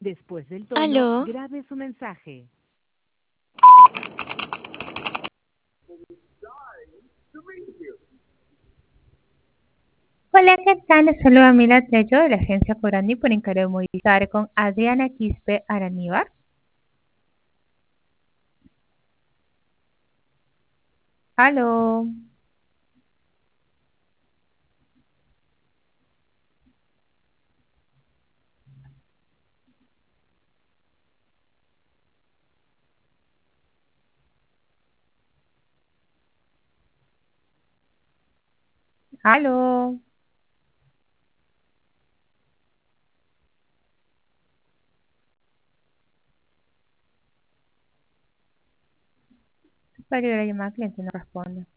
Después del tono, Aló, grabe su mensaje. Hola, ¿qué tal? Les saluda Mila Tello de la agencia Corani por encargo de Movilizar con Adriana Quispe Araníbar. Aló, aló. Para la llamada cliente no responde.